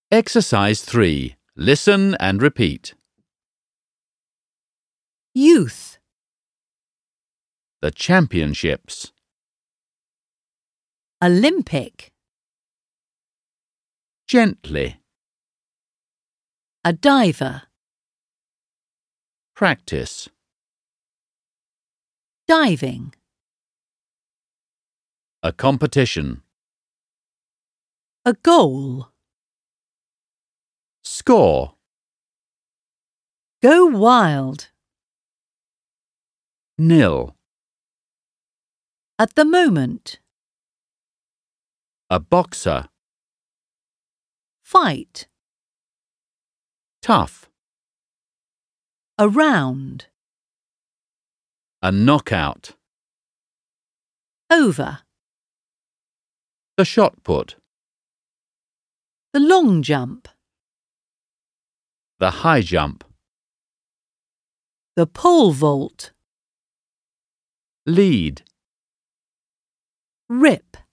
Exercise 3. Listen and repeat. Youth, The championships. Olympic, Gently. a diver, Practice. diving, A competition. a goal, Score. go wild, Nil. at the moment, A boxer. fight, Tough. around, A knockout. over, The shot put. the long jump, The high jump. the pole vault, Lead. rip.